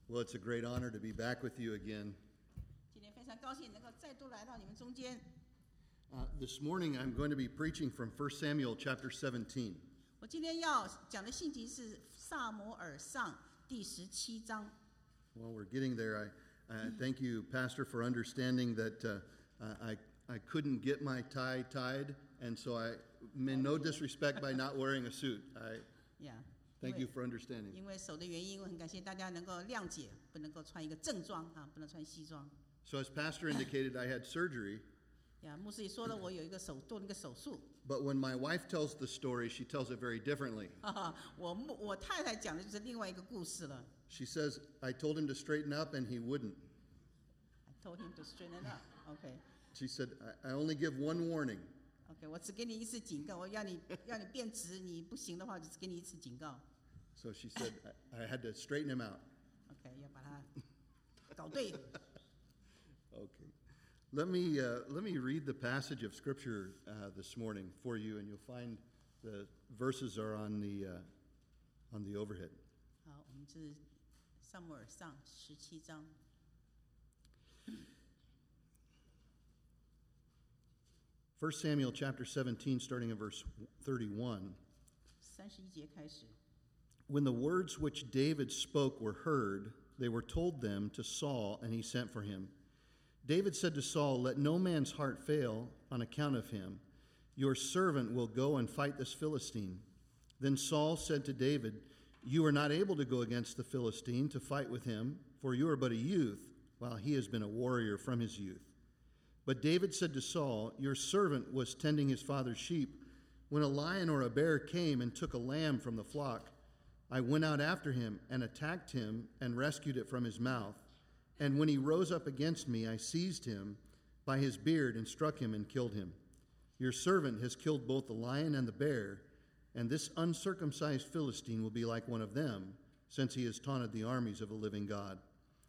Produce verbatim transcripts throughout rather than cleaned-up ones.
Well, it's a great honor to be back with you again. 今天非常高兴能够再度来到你们中间。 Uh, this morning I'm going to be preaching from First Samuel chapter seventeen. 我今天要讲的信息是撒母耳上第十七章。 Well, we're getting there. I, I thank you, Pastor, for understanding that uh, I, I couldn't get my tie tied, and so I mean no disrespect by not wearing a suit. I Yeah. thank you for understanding. 因为手的原因，我很感谢大家能够谅解，不能够穿一个正装啊，不能穿西装。 So as Pastor indicated, I had surgery. 呀，牧师也说了，我有一个手做那个手术。 But when my wife tells the story, she tells it very differently. 哈哈，我我太太讲的就是另外一个故事了。 She says, I told him to straighten up, and he wouldn't. I told him to straighten up. OK, She said, I, I only give one warning. OK， 我只给你一次警告，我要你要你变直，你不行的话，就只给你一次警告。 So she said, I, I had to straighten him out. OK， 要把它搞对。 Okay. Let me, uh, let me read the passage of Scripture uh, this morning for you, and you'll find the verses are on the, uh, on the overhead. 好，我们是撒母耳上十七章。 First Samuel chapter seventeen, starting in verse thirty-one. 三十一节开始。 When the words which David spoke were heard, they were told them to Saul, and he sent for him. David said to Saul, Let no man's heart fail on account of him. Your servant will go and fight this Philistine. Then Saul said to David, You are not able to go against the Philistine to fight with him, for you are but a youth, while he has been a warrior from his youth. But David said to Saul, Your servant was tending his father's sheep, when a lion or a bear came and took a lamb from the flock. I went out after him and attacked him and rescued it from his mouth. And when he rose up against me, I seized him by his beard and struck him and killed him. Your servant has killed both the lion and the bear, and this uncircumcised Philistine will be like one of them, since he has taunted the armies of the living God.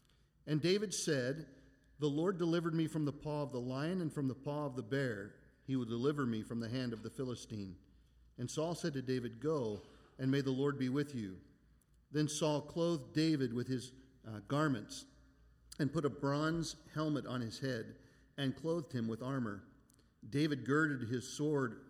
And David said, The Lord delivered me from the paw of the lion and from the paw of the bear. He will deliver me from the hand of the Philistine. And Saul said to David, Go, and may the Lord be with you. Then Saul clothed David with his uh, garments and put a bronze helmet on his head and clothed him with armor. David girded his sword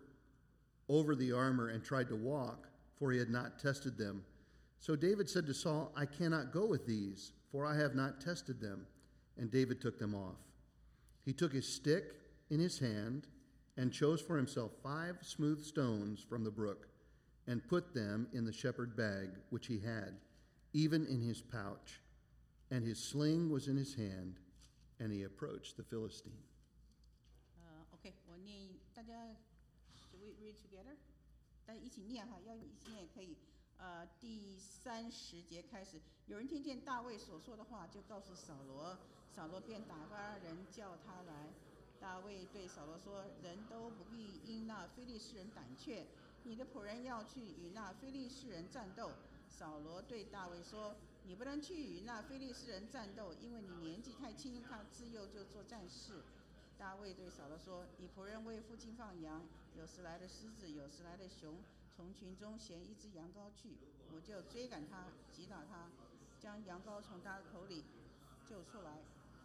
over the armor and tried to walk, for he had not tested them. So David said to Saul, I cannot go with these, for I have not tested them. And David took them off. He took his stick in his hand and chose for himself five smooth stones from the brook and put them in the shepherd bag which he had, even in his pouch. And his sling was in his hand, and he approached the Philistine. 呃 ，OK， 我念，大家 should we read together？ 大家一起念哈，要一起念也可以。呃，第三十节开始，有人听见大卫所说的话，就告诉扫罗，扫罗便打发人叫他来。大卫对扫罗说：“人都不必因那非利士人胆怯，你的仆人要去与那非利士人战斗。”扫罗对大卫说：“你不能去与那非利士人战斗，因为你年纪太轻，他自幼就做战士。”大卫对扫罗说：“你仆人为父亲放羊，有时来的狮子，有时来的熊，从群中衔一只羊羔去，我就追赶他，击打他，将羊羔从他口里救出来。”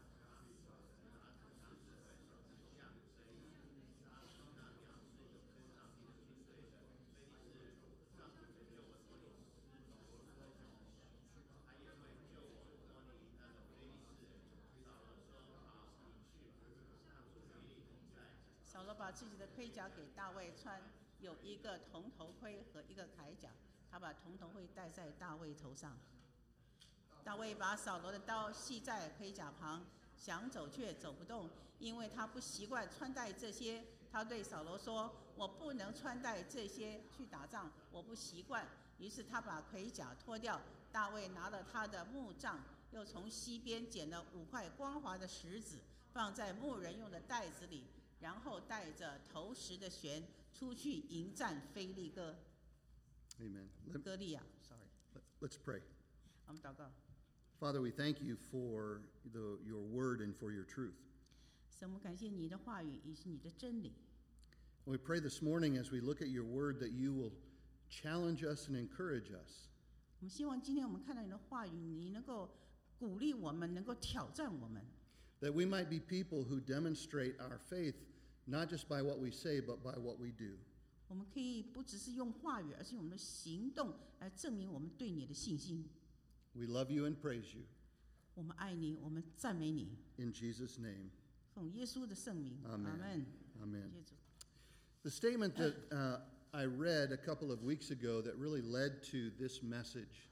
扫罗把自己的盔甲给大卫穿，有一个铜头盔和一个铠甲，他把铜头盔戴在大卫头上。大卫把扫罗的刀系在盔甲旁，想走却走不动，因为他不习惯穿戴这些。他对扫罗说：“我不能穿戴这些去打仗，我不习惯。”于是他把盔甲脱掉。大卫拿了他的木杖，又从西边捡了五块光滑的石子，放在牧人用的袋子里。然后带着投石的弦出去迎战非利哥。 Amen. 歌利亚 ，sorry. Let's pray. 我们祷告。 Father, we thank you for the, your word and for your truth. 神，我们感谢你的话语以及你的真理。 We pray this morning as we look at your word that you will challenge us and encourage us. 我们希望今天我们看到你的话语，你能够鼓励我们，能够挑战我们。 That we might be people who demonstrate our faith not just by what we say, but by what we do. 我们可以不只是用话语，而是用我们的行动来证明我们对你的信心。 We love you and praise you. 我们爱你，我们赞美你。 In Jesus' name. 奉耶稣的圣名，阿 Amen. 门。 Amen. 谢主。 The statement that uh, I read a couple of weeks ago that really led to this message,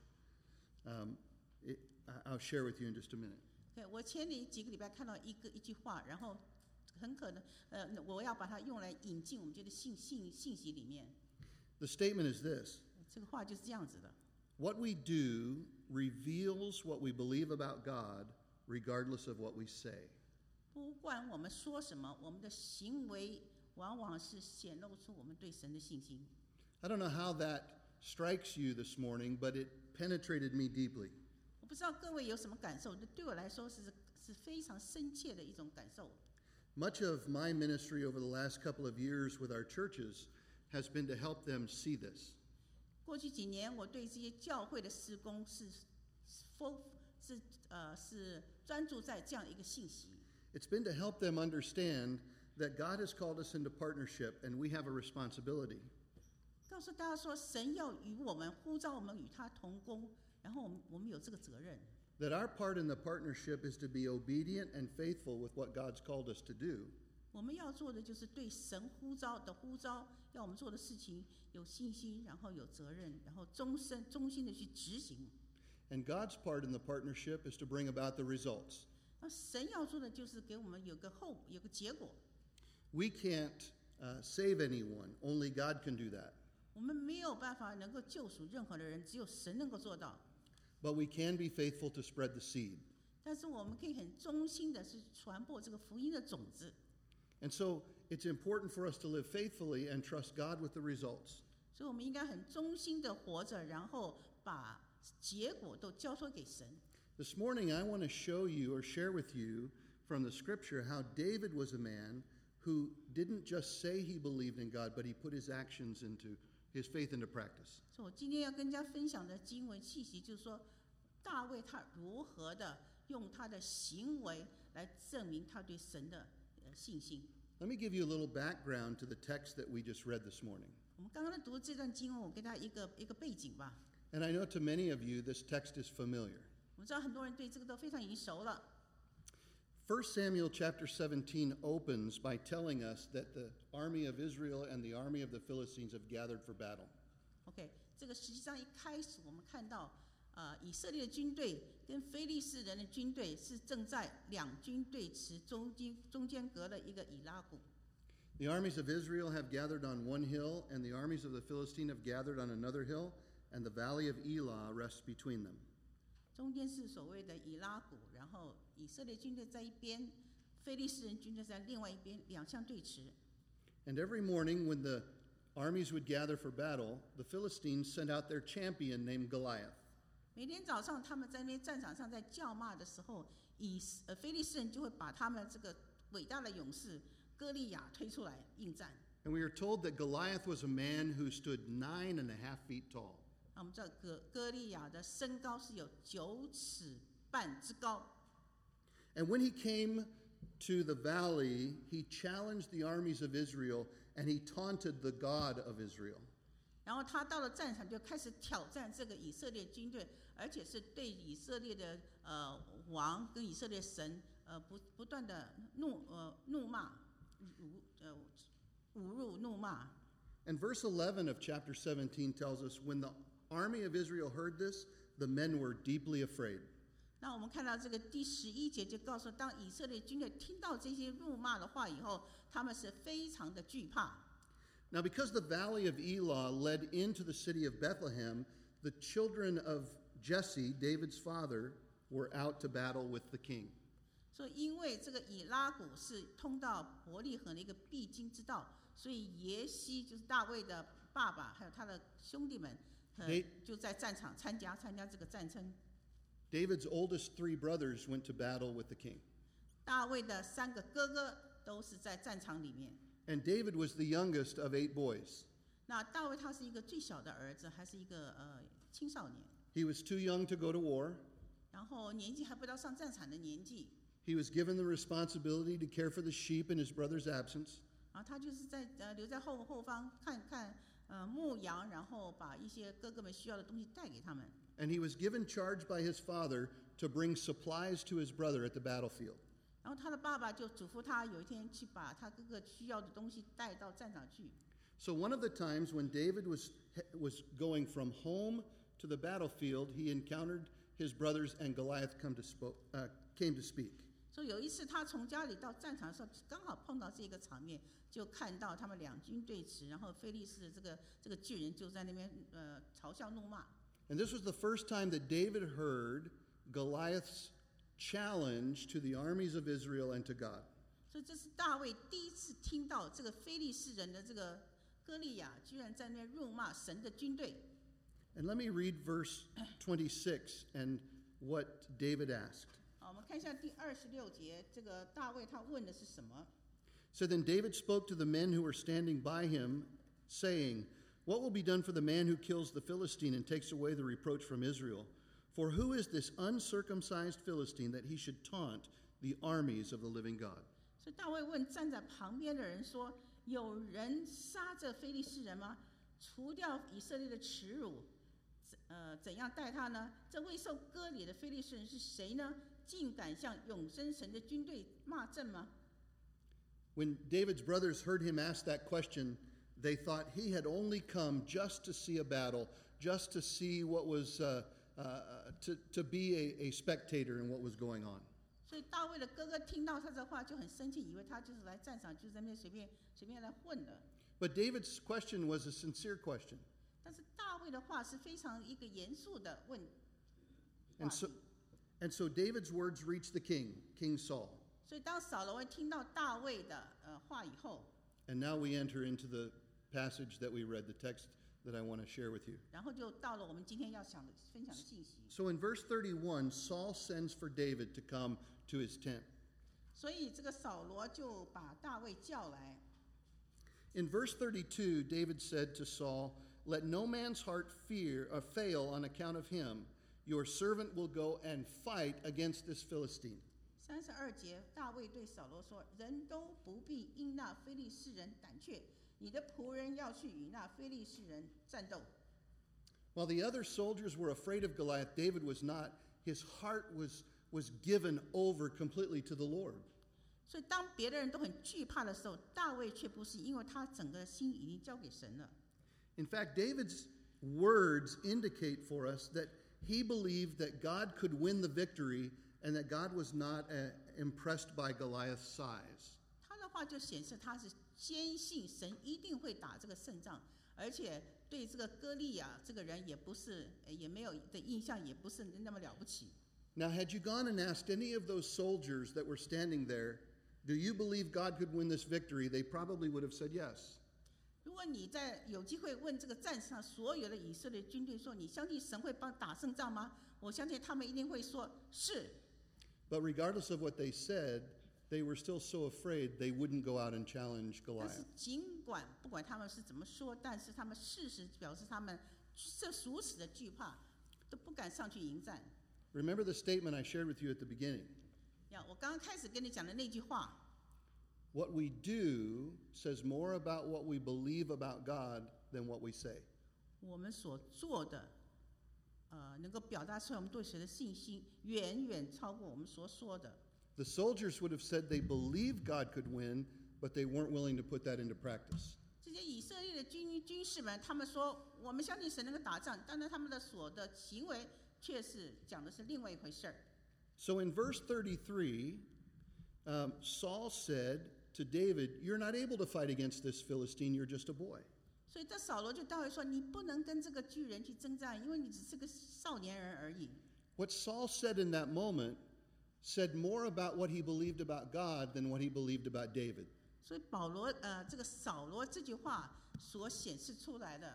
um, it, I'll share with you in just a minute. Okay, 我前里几个礼拜看到一个一句话，然后很可能，呃，我要把它用来引进我们觉得信信信息里面。 The statement is this: 这个话就是这样子的。 What we do reveals what we believe about God, regardless of what we say. 不管我们说什么，我们的行为往往是显露出我们对神的信心。 I don't know how that strikes you this morning, but it penetrated me deeply. 我不知道各位有什么感受，对我来说是是非常深切的一种感受。 Much of my ministry over the last couple of years with our churches has been to help them see this. 过去几年，我对这些教会的施工是是 fo- 是呃是专注在这样一个信息。 It's been to help them understand that God has called us into partnership and we have a responsibility. 告诉大家说，神要与我们呼召我们与他同工，然后我们我们有这个责任。 That our part in the partnership is to be obedient and faithful with what God's called us to do. 我们要做的就是对神呼召的呼召，要我们做的事情有信心，然后有责任，然后终身忠心的去执行。 And God's part in the partnership is to bring about the results. 那神要做的就是给我们有个后有个结果。 We can't uh, save anyone, only God can do that. 我们没有办法能够救赎任何的人，只有神能够做到。 But we can be faithful to spread the seed. 但是我们可以很忠心的是传播这个福音的种子。 And so it's important for us to live faithfully and trust God with the results. 所以我们应该很忠心的活着，然后把结果都交托给神。 This morning, I want to show you or share with you from the scripture how David was a man who didn't just say he believed in God, but he put his actions into his faith into practice. 所以我今天要跟大家分享的经文气息，就是说大卫他如何的用他的行为来证明他对神的呃信心。 Let me give you a little background to the text that we just read this morning. 我们刚刚读这段经文，我给大家一个一个背景吧。 And I know to many of you this text is familiar. 我们知道很多人对这个都非常已经熟了。 First Samuel chapter seventeen opens by telling us that the army of Israel and the army of the Philistines have gathered for battle. OK， 这个实际上一开始我们看到，呃，以色列的军队跟非利士人的军队是正在两军对峙，中间中间隔了一个以拉谷。 The armies of Israel have gathered on one hill, and the armies of the Philistine have gathered on another hill, and the valley of Elah rests between them. 中间是所谓的以拉谷，然后以色列军队在一边，非利士人军队在另外一边，两相对峙。 And every morning when the armies would gather for battle, the Philistines sent out their champion named Goliath. 每天早上他们在那边战场上在叫骂的时候，以呃非利士人就会把他们这个伟大的勇士歌利亚推出来应战。 And we are told that Goliath was a man who stood nine and a half feet tall. 那我们知道歌歌利亚的身高是有九尺半之高。 And when he came to the valley, he challenged the armies of Israel and he taunted the God of Israel. 然后他到了战场就开始挑战这个以色列军队，而且是对以色列的呃王跟以色列神呃不不断的怒呃怒骂，辱呃侮辱怒骂。 And verse eleven of chapter seventeen tells us when the army of Israel heard this, the men were deeply afraid. 那我们看到这个第十一节就告诉，当以色列军队听到这些辱骂的话以后，他们是非常的惧怕。 Now, because the valley of Elah led into the city of Bethlehem, the children of Jesse, David's father, were out to battle with the king. 所以因为这个以拉谷是通到伯利恒的一个必经之道，所以耶西就是大卫的爸爸，还有他的兄弟们，呃 They- 就在战场参加参加这个战争。 David's oldest three brothers went to battle with the king. 大卫的三个哥哥都是在战场里面。 And David was the youngest of eight boys. 那大卫他是一个最小的儿子，还是一个呃青少年。 He was too young to go to war. 然然后年纪还不到上战场的年纪， He was given the responsibility to care for the sheep in his brother's absence. 然后他就是在呃留在后后方看看呃牧羊，然后把一些哥哥们需要的东西带给他们。 And he was given charge by his father to bring supplies to his brother at the battlefield. 然后他的爸爸就嘱咐他，有一天去把他哥哥需要的东西带到战场去。 So one of the times when David was, was going from home to the battlefield, he encountered his brothers and Goliath come to spo- uh, came to speak. 所以有一次他从家里到战场的时候，刚好碰到这个场面，就看到他们两军对峙，然后非利士这个这个巨人就在那边呃嘲笑怒骂。 And this was the first time that David heard Goliath's challenge to the armies of Israel and to God. 所以这是大卫第一次听到这个非利士人的这个歌利亚居然在那边辱骂神的军队。 And let me read verse twenty-six and what David asked. 好，我们看一下第二十六节，这个大卫他问的是什么？ So then David spoke to the men who were standing by him, saying, What will be done for the man who kills the Philistine and takes away the reproach from Israel? For who is this uncircumcised Philistine that he should taunt the armies of the living God? 所以大卫问站在旁边的人说：“有人杀这非利士人吗？除掉以色列的耻辱，呃，怎样待他呢？这未受割礼的非利士人是谁呢？竟敢向永生神的军队骂阵吗？” When David's brothers heard him ask that question, they thought he had only come just to see a battle, just to see what was, uh, uh, to, to be a, a spectator in what was going on. 所以大卫的哥哥听到他这话就很生气，以为他就是来战场，就是在那边随便随便来混的。 But David's question was a sincere question. 但是大卫的话是非常一个严肃的问话 And so, 题。 and so David's words reached the king, King Saul. 所以当扫罗听到大卫的呃话以后， And now we enter into the passage that we read, the text that I want to share with you. 然后就到了我们今天要想的分享的信息。 So in verse thirty-one, Saul sends for David to come to his tent. 所以这个扫罗就把大卫叫来。 In verse thirty-two, David said to Saul, Let no man's heart fear or fail on account of him. Your servant will go and fight against this Philistine. 三十二节，大卫对扫罗说：“人都不必因那非利士人胆怯，你的仆人要去与那非利士人战斗。” While the other soldiers were afraid of Goliath, David was not. His heart was, was given over completely to the Lord. 所以当别的人都很惧怕的时候，大卫却不是，因为他整个心已经交给神了。 In fact, David's words indicate for us that he believed that God could win the victory and that God was not uh, impressed by Goliath's size. 他的话就显示他是坚信神一定会打这个胜仗，而且对这个歌利亚这个人也不是，呃也没有的印象，也不是那么了不起。 Now, had you gone and asked any of those soldiers that were standing there, do you believe God could win this victory? They probably would have said yes. 如果你在有机会问这个战场所有的以色列军队说：“你相信神会帮打胜仗吗？”我相信他们一定会说是。 But regardless of what they said, they were still so afraid they wouldn't go out and challenge 但是 Goliath. 尽管不管他们是怎么说，但是他们事实表示他们这如此的惧怕，都不敢上去迎战。 Remember the statement I shared with you at the beginning. 呀，我刚刚开始跟你讲的那句话， What we do says more about what we believe about God than what we say. 我们所做的，呃，能够表达出来我们对神的信心，远远超过我们所说的。 The soldiers would have said they believed God could win, but they weren't willing to put that into practice. 这些以色列的军军士们，他们说我们相信神能够打仗，但是他们的所的行为却是讲的是另外一回事儿。 So in verse thirty-three, um, Saul said to David, You're not able to fight against this Philistine, you're just a boy. 所以这扫罗就大卫说：“你不能跟这个巨人去征战，因为你只是个少年人而已。” What Saul said in that moment said more about what he believed about God than what he believed about David. 所以保罗呃，这个扫罗这句话所显示出来的，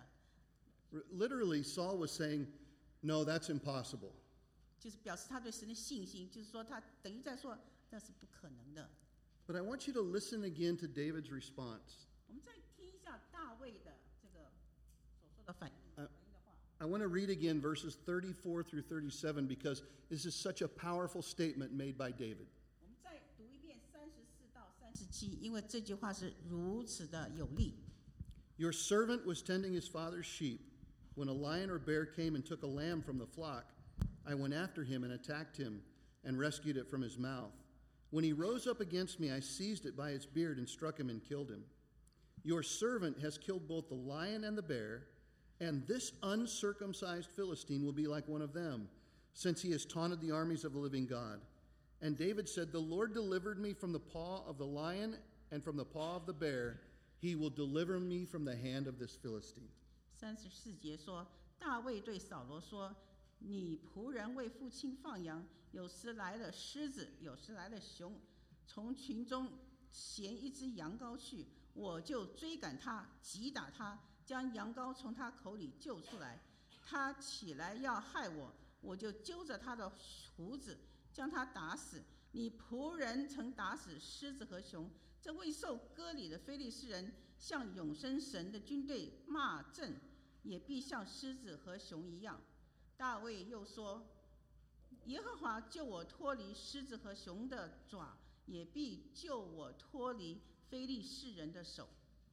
Literally, Saul was saying, No, that's impossible. 就是表示他对神的信心，就是说他等于在说那是不可能的。 But I want you to listen again to David's response. 我们再听一下大卫的这个所说的反应 Uh, 反应的话。 I want to read again verses thirty-four through thirty-seven because this is such a powerful statement made by David. 我们再读一遍三十四到三十七，因为这句话是如此的有力。 Your servant was tending his father's sheep. When a lion or bear came and took a lamb from the flock, I went after him and attacked him and rescued it from his mouth. When he rose up against me, I seized it by its beard and struck him and killed him. Your servant has killed both the lion and the bear, and this uncircumcised Philistine will be like one of them, since he has taunted the armies of the living God. And David said, The Lord delivered me from the paw of the lion and from the paw of the bear. He will deliver me from the hand of this Philistine. 三十四节说，大卫对扫罗说：“你仆人为父亲放羊，有时来了狮子，有时来了熊，从群中衔一只羊羔去，我就追赶他，击打他，将羊羔从他口里救出来。他起来要害我，我就揪着他的胡子，将他打死。你仆人曾打死狮子和熊，这未受割礼的非利士人向永生神的军队骂阵，也必像狮子和熊一样。”大卫又说：“耶和华救我脱离狮子和熊的爪，也必救我脱离非利士人的手。”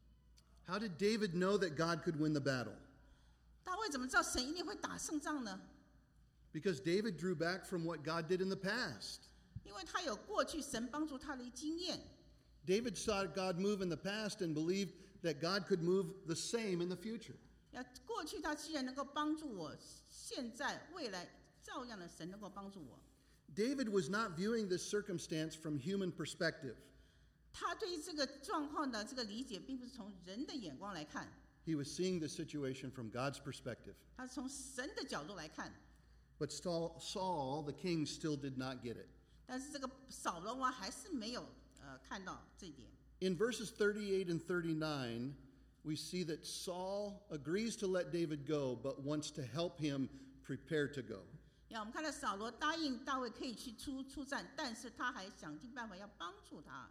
How did David know that God could win the battle? 大卫怎么知道神一定会打胜仗呢？ Because David drew back from what God did in the past. 因为他有过去神帮助他的经验。 David saw God move in the past and believed that God could move the same in the future. 呀，过去他既然能够帮助我，现在未来照样的神能够帮助我。 David was not viewing this circumstance from human perspective. 他对这个状况的这个理解，并不是从人的眼光来看， He was seeing the situation from God's perspective. 他是从神的角度来看。 But Saul, Saul, the king, still did not get it. 但是这个扫罗王还是没有呃看到这一点。 In verses thirty-eight and thirty-nine, we see that Saul agrees to let David go, but wants to help him prepare to go. 呀，我们看到扫罗答应大卫可以去出出战，但是他还想尽办法要帮助他。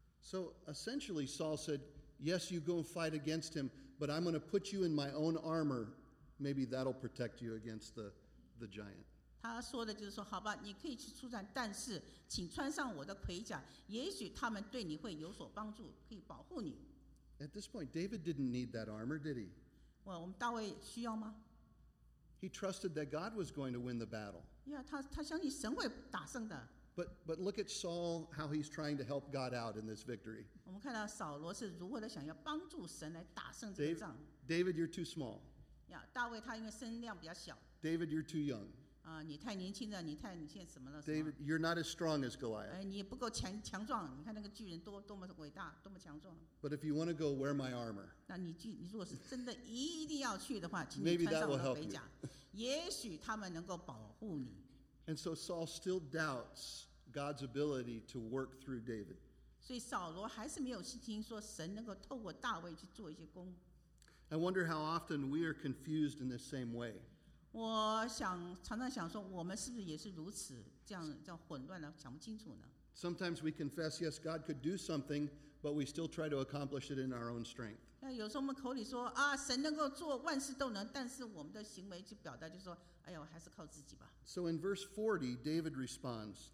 So essentially, Saul said, Yes, you go and fight against him, but I'm going to put you in my own armor. Maybe that'll protect you against the, the giant. 他说的就是说，好吧，你可以去出战，但是请穿上我的盔甲，也许他们对你会有所帮助，可以保护你。 At this point, David didn't need that armor, did he? 哇，我们大卫需要吗？ He trusted that God was going to win the battle. 呀，他他相信神会打胜的。 But, but look at Saul, how he's trying to help God out in this victory. 我们看到扫罗是如何的想要帮助神来打胜这 David, 个仗。 David, you're too small. 呀，大卫他因为身量比较小， David, you're too young. 啊、你太年轻了，你太你现在什么了？什么 David, you're not as strong as Goliath. 哎，你也不够强强壮。你看那个巨人多多么伟大，多么强壮。 But if you want to go, wear my armor. 那你去，你如果是真的一定要去的话，请你 Maybe 穿 that 上我 will 的 help 盔 you. 甲，也许他们能够保护你。 And so Saul still doubts God's ability to work through David. 所以扫罗还是没有信心，说神能够透过大卫去做一些工。 I wonder how often we are confused in this same way. 我想常常想说，我们是不是也是如此这样这样混乱的，想不清楚呢？ Sometimes we confess, yes, God could do something, but we still try to accomplish it in our own strength. 那有时候我们口里说啊，神能够做万事都能，但是我们的行为去表达就是说，哎呀，我还是靠自己吧。 So in verse forty, David responds.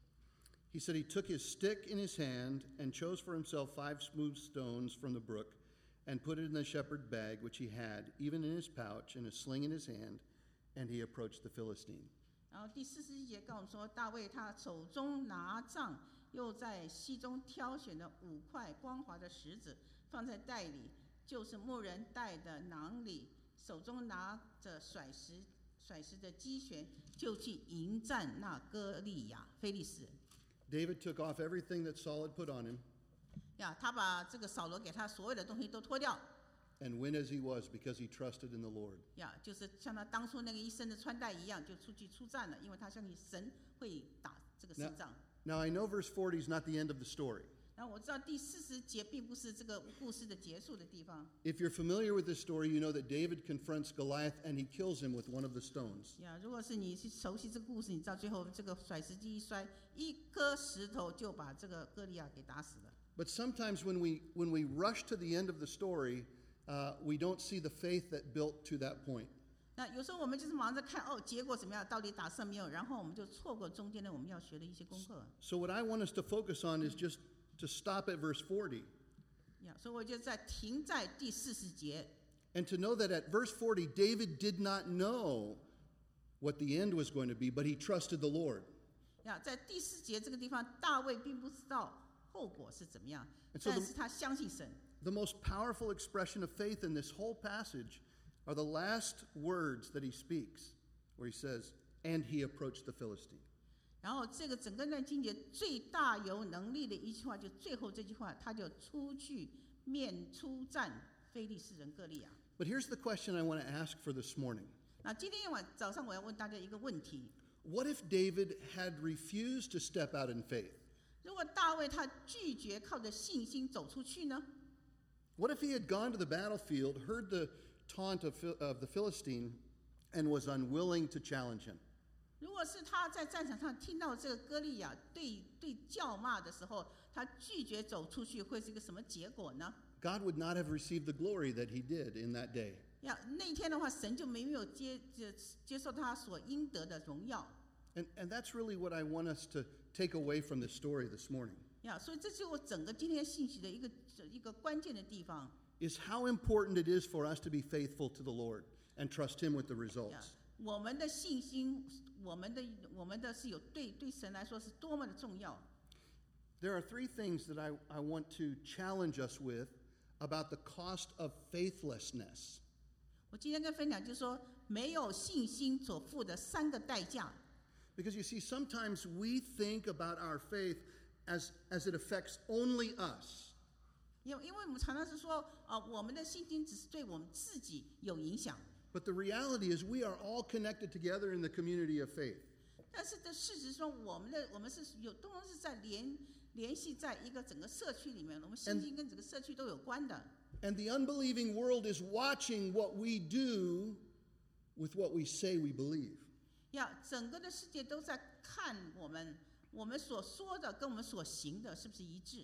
He said he took his stick in his hand and chose for himself five smooth stones from the brook and put it in the shepherd bag which he had, even in his pouch, and a sling in his hand, and he approached the Philistine. 然后第四十一节告诉我们说，大卫他手中拿杖，又在溪中挑选了五块光滑的石子，放在袋里，就是牧人带的囊里，手中拿着甩石甩石的机旋，就去迎战那歌利亚非利士人。 David took off everything that Saul had put on him 呀，他把这个扫罗给他所有的东西都脱掉， and went as he was because he trusted in the Lord. 呀，就是像他当初那个一身的穿戴一样，就出去出战了，因为他相信神会打这个胜仗。 Now I know verse forty is not the end of the story. 然后我知道第四十节并不是这个故事的结束的地方。 If you're familiar with this story, you know that David confronts Goliath and he kills him with one of the stones. 呀，如果是你是熟悉这个故事，你知道最后这个甩石机一摔，一颗石头就把这个歌利亚给打死了。 But sometimes when we when we rush to the end of the story, uh, we don't see the faith that built to that point. 那有时候我们就是忙着看哦，结果怎么样，到底打胜没有，然后我们就错过中间的我们要学的一些功课。 So what I want us to focus on is just to stop at verse forty. 呀，所以我就在停在第四十节。 And to know that at verse forty, David did not know what the end was going to be, but he trusted the Lord. 呀，在第四节这个地方，大卫并不知道后果是怎么样， so 但是他相信神。 The most powerful expression of faith in this whole passage are the last words that he speaks, where he says, "And he approached the Philistine." 然后这个整个段经节最大有能力的一句话，就最后这句话，他就出去面出战非利士人歌利亚。 But here's the question I want to ask for this morning. 那今天晚早上我要问大家一个问题： What if David had refused to step out in faith? 如果大卫他拒绝靠着信心走出去呢？ What if he had gone to the battlefield, heard the taunt of, of the Philistine, and was unwilling to challenge him? 如果是他在战场上听到这个歌利亚对对叫骂的时候，他拒绝走出去，会是一个什么结果呢？ God would not have received the glory that he did in that day. 呀，那一天的话，神就没有接接接受他所应得的荣耀。 And, and that's really what I want us to take away from this story this morning. 呀，所以这是我整个今天信息的一个一个关键的地方。 Is how important it is for us to be faithful to the Lord and trust him with the 呀 results. 我们的信心，我们的我们的是有对对神来说是多么的重要。 There are three things that I, I want to challenge us with about the cost of faithlessness. 我今天跟分享就是说，没有信心所付的三个代价。 Because you see, sometimes we think about our faith as, as it affects only us. 因为因为我们常常是说，啊、呃，我们的信心只是对我们自己有影响。 But the reality is we are all connected together in the community of faith. 但是的事实说，我们的我们是有都是在联联系在一个整个社区里面，我们信心跟整个社区都有关的。 And the unbelieving world is watching what we do with what we say we believe. 呀，整个的世界都在看我们，我们所说的跟我们所行的是不是一致？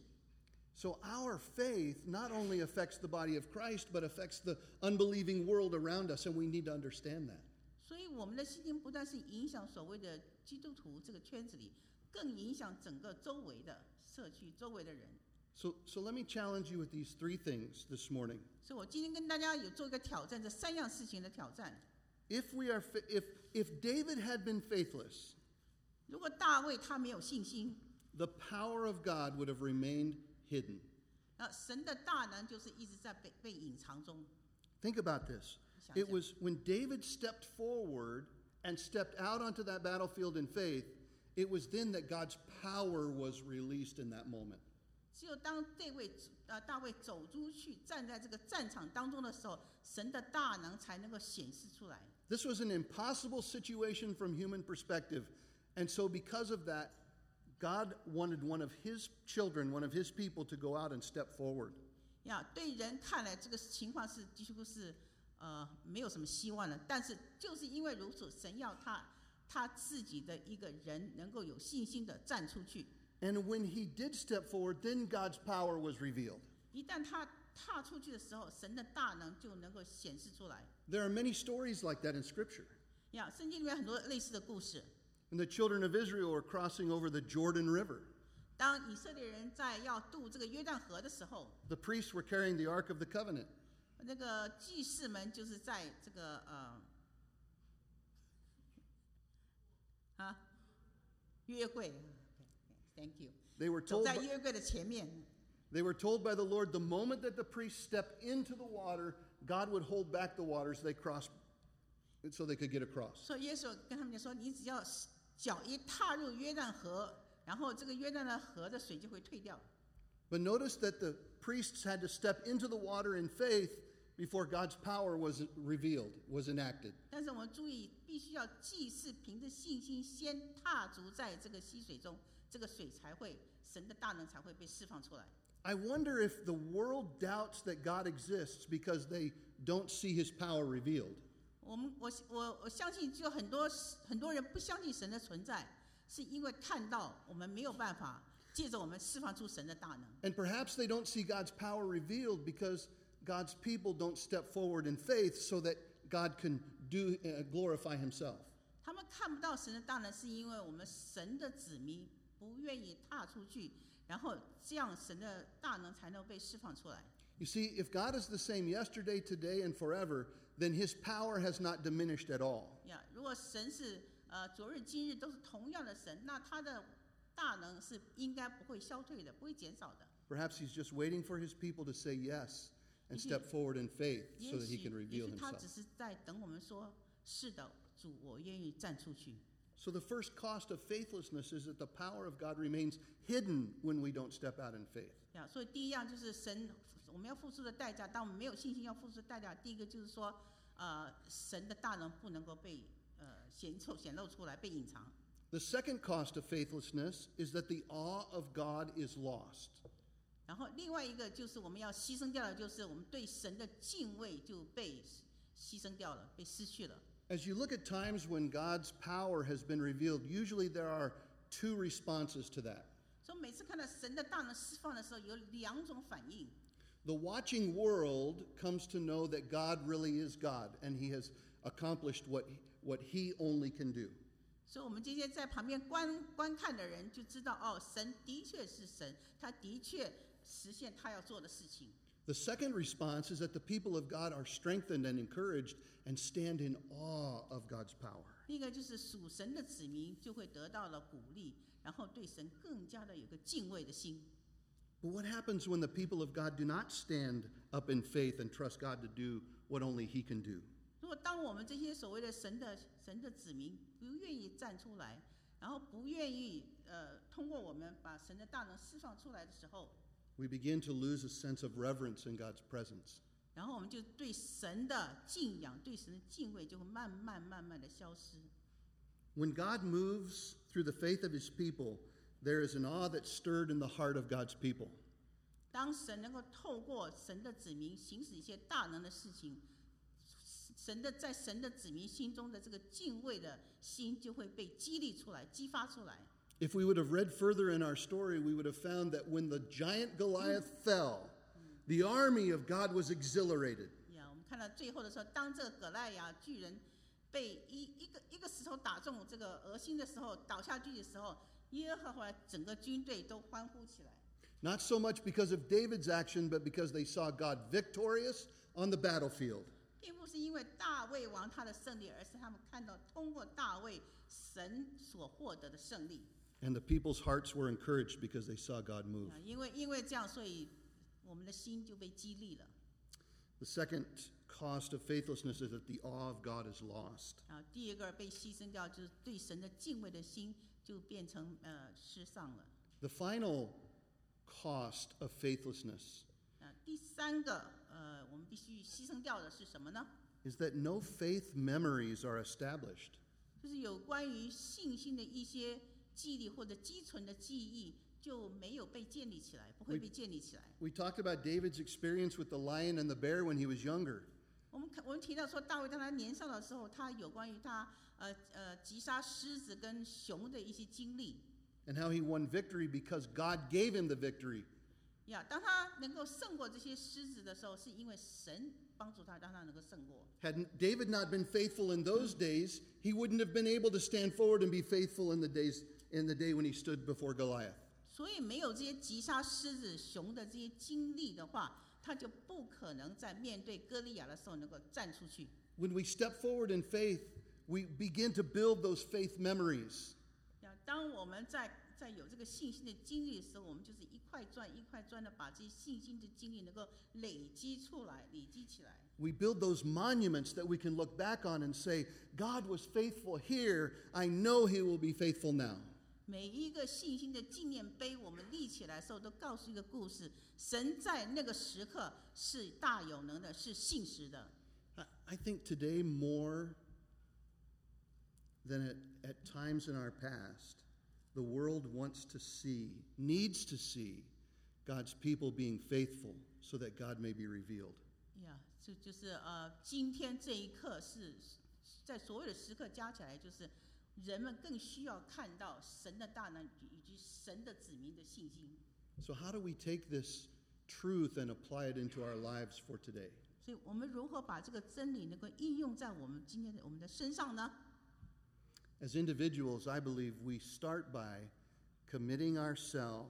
So our faith not only affects the body of Christ, but affects the unbelieving world around us, and we need to understand that. 所以我们的信心不但是影响所谓的基督徒这个圈子里，更影响整个周围的社区、周围的人。 So, so let me challenge you with these three things this morning. 所以我今天跟大家有做一个挑战，这三样事情的挑战。 If we are, fa- if if David had been faithless, 如果大卫他没有信心， the power of God would have remained hidden. 那神的大能就是一直在被被隐藏中。 Think about this. It was when David stepped forward and stepped out onto that battlefield in faith, it was then that God's power was released in that moment. 只有当这位呃大卫走出去，站在这个战场当中的时候，神的大能才能够显示出来。 This was an impossible situation from human perspective. And so because of that, God wanted one of his children, one of his people, to go out and step forward. 呀，对人看来这个情况是几乎是呃没有什么希望了，但是就是因为如此，神要他他自己的一个人能够有信心的站出去。 And when he did step forward, then God's power was revealed. 一旦他踏出去的时候，神的大能就能够显示出来。 There are many stories like that in Scripture. 呀，圣经里面很多类似的故事。 When the children of Israel were crossing over the Jordan River, 当以色列人在要渡这个约旦河的时候， the priests were carrying the Ark of the Covenant. 那个祭司们就是在这个呃啊约柜 ，Thank you， They were 走 told 在 by, 约柜的前面。 they were told by the Lord the moment that the priests stepped into the water, God would hold back the waters they crossed so they could get across. 所以耶稣跟他们讲说：“你只要脚一踏入约旦河，然后这个约旦的河的水就会退掉。” But notice that the priests had to step into the water in faith before God's power was revealed, was enacted. 但是我们注意，必须要祭祀凭着信心先踏足在这个溪水中，这个水才会神的大能才会被释放出来。 I wonder if the world doubts that God exists because they don't see his power revealed. 我们我我我相信，就很多很多人不相信神的存在，是因为看到我们没有办法借着我们释放出神的大能。 And perhaps they don't see God's power revealed because God's people don't step forward in faith so that God can do uh, glorify himself. 他们看不到神的大能，是因为我们神的子民不愿意踏出去，然后这样神的大能才能被释放出来。 You see, if God is the same yesterday, today, and forever, then his power has not diminished at all. 呀，如果神是呃昨日今日都是同样的神，那他的大能是应该不会消退的，不会减少的。 Perhaps he's just waiting for his people to say yes and step forward in faith so 也 that he 许 can 也 reveal 许他 himself. 只是在等我们说，是的，主，我愿意站出去。 So the first cost of faithlessness is that the power of God remains hidden when we don't step out in faith. 呀，所以第一样就是神我们要付出的代价。当我们没有信心要付出的代价，第一个就是说，呃，神的大能不能够被呃显出显露出来，被隐藏。 The second cost of faithlessness is that the awe of God is lost. 然后另外一个就是我们要牺牲掉的，就是我们对神的敬畏就被牺牲掉了，被失去了。 As you look at times when God's power has been revealed, usually there are two responses to that. 所以每次看到神的大能释放的时候，有两种反应。 The watching world comes to know that God really is God and he has accomplished what, what he only can do. 所以我们今天在旁边观观看的人就知道，哦，神的确是神，他的确实现他要做的事情。 The second response is that the people of God are strengthened and encouraged and stand in awe of God's power. 另一个就是属神的子民就会得到了鼓励，然后对神更加的有个敬畏的心。 But what happens when the people of God do not stand up in faith and trust God to do what only he can do? 如果当我们这些所谓的神的神的子民不愿意站出来，然后不愿意呃通过我们把神的大能释放出来的时候， We begin to lose a sense of reverence in God's presence. 然后我们就对神的敬仰、对神的敬畏就会慢慢慢慢的消失。 When God moves through the faith of his people, there is an awe that's stirred in the heart of God's people. 当神能够透过神的子民行使一些大能的事情，神的在神的子民心中的这个敬畏的心就会被激励出来、激发出来。 If we would have read further in our story, we would have found that when the giant Goliath fell, the army of God was exhilarated. 呀，我们看到最后的时候，当这个葛赖亚巨人被一一个一个石头打中这个额心的时候，倒下去的时候，耶和华整个军队都欢呼起来。 Not so much because of David's action, but because they saw God victorious on the battlefield. 并不是因为大卫王他的胜利，而是他们看到通过大卫神所获得的胜利。 And the people's hearts were encouraged because they saw God move. 啊，因为因为这样，所以我们的心就被激励了。 The second cost of faithlessness is that the awe of God is lost. 啊，第一个被牺牲掉，就是对神的敬畏的心就变成呃失丧了。 The final cost of faithlessness 啊，第三个呃，我们必须牺牲掉的是什么呢？ is that no faith memories are established. 就是有关于信心的一些记忆或者积存的记忆就没有被建立起来，不会被建立起来。 We talked about David's experience with the lion and the bear when he was younger. 我们看我们提到说，大卫当他年少的时候，他有关于他呃呃击杀狮子跟熊的一些经历。 And how he won victory because God gave him the victory. 呀，当他能够胜过这些狮子的时候，是因为神帮助他，让他能够胜过。 Had David not been faithful in those days, he wouldn't have been able to stand forward and be faithful in the days in the day when he stood before Goliath. 所以没有这些击杀狮子、熊的这些经历的话，他就不可能在面对歌利亚的时候能够站出去。 When we step forward in faith, we begin to build those faith memories. 呀，当我们在在有这个信心的经历的时候，我们就是一块砖一块砖的把这些信心的经历能够累积出来、累积起来。 We build those monuments that we can look back on and say, God was faithful here. I know he will be faithful now. 每一个信心的纪念碑，我们立起来的时候，都告诉一个故事：神在那个时刻是大有能的，是信实的。 I, I think today more than at, at times in our past, the world wants to see, needs to see, God's people being faithful so that God may be revealed. 呀，这就是呃，今天这一刻是在所有的时刻加起来，就是人们更需要看到神的大能以及神的子民的信心。 So how do we take this truth and apply it into our lives for today? 所以我们如何把这个真理能够应用在我们今天的我们的身上呢？ As individuals, I believe we start by committing ourselves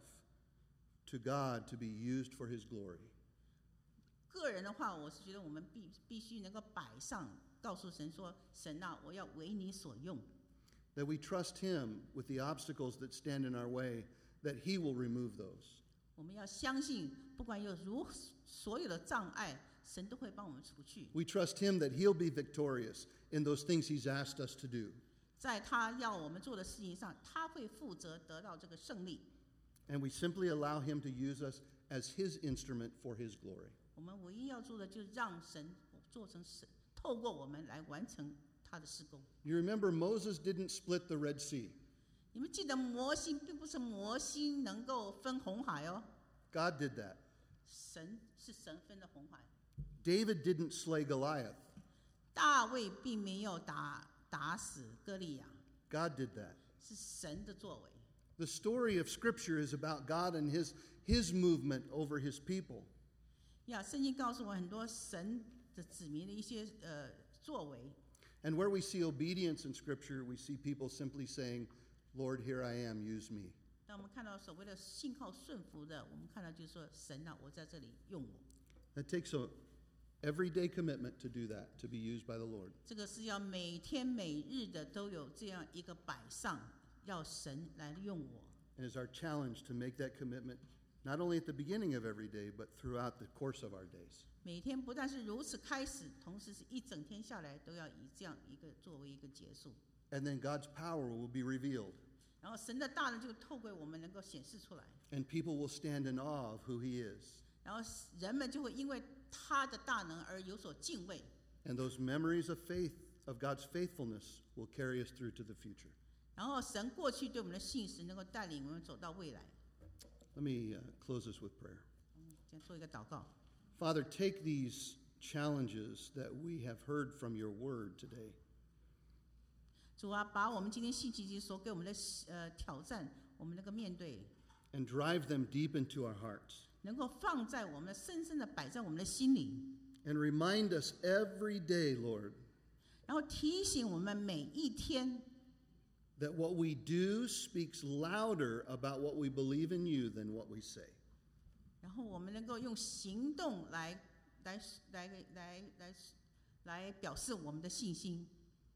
to God to be used for His glory. 个人的话，我是觉得我们必必须能够摆上，告诉神说：“神啊，我要为你所用。” That we trust Him with the obstacles that stand in our way, that He will remove those. 我们要相信，不管有如所有的障碍，神都会帮我们除去。 We trust Him that He'll be victorious in those things He's asked us to do. 在他要我们做的事情上，他会负责得到这个胜利。 And we simply allow Him to use us as His instrument for His glory. 我们唯一要做的，就是让神做成神，透过我们来完成他的事工。 You remember Moses didn't split the Red Sea. 你们记得摩西并不是摩西能够分红海哦， God did that. 神是神分的红海。 David didn't slay Goliath. 大卫并没有打打死歌利亚， God did that. 是神的作为。 The story of Scripture is about God and His, his movement over His people. 呀，圣经告诉我很多神的子民的一些呃作为。 And where we see obedience in Scripture, we see people simply saying, Lord, here I am, use me. 当我们看到所谓的信靠顺服的，我们看到就是说，神啊，我在这里用我。 That takes a everyday commitment to do that, to be used by the Lord. 这个是要每天每日的都有这样一个摆上，要神来用我。 And it's our challenge to make that commitment not only at the beginning of every day, but throughout the course of our days. 每天不但是如此开始，同时是一整天下来都要以这样一个作为一个结束。 And then God's power will be revealed, 然后神的大能就透过我们能够显示出来， and people will stand in awe of who He is. 然后人们就会因为他的大能而有所敬畏。 And those memories of faith, of God's faithfulness, will carry us through to the future. 然后神过去对我们的信实，能够带领我们走到未来。 Let me uh, close this with prayer. 先做一个祷告。 Father, take these challenges that we have heard from your word today, 主啊，把我们今天信息及所给我们的呃挑战，我们能够面对， and drive them deep into our hearts, 能够放在我们深深的摆在我们的心里， and remind us every day, Lord, 然后提醒我们每一天， that what we do speaks louder about what we believe in you than what we say. 然后我们能够用行动来来来来来来表示我们的信心。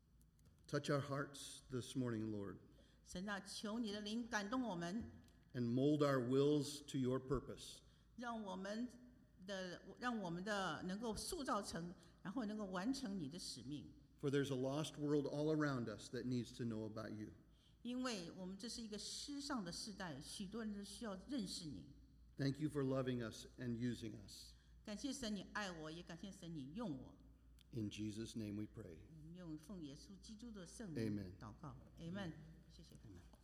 Touch our hearts this morning, Lord, 神啊，求你的灵感动我们， and mold our wills to your purpose. 让我们的让我们的能够塑造成，然后能够完成你的使命。 For there's a lost world all around us that needs to know about you. 因为我们这是一个失丧的时代，许多人都需要认识你。 Thank you for loving us and using us. 感谢神你爱我，也感谢神你用我。 In Jesus' name we pray. 我们用奉耶稣基督的圣名 Amen. 祷告 ，Amen。谢谢。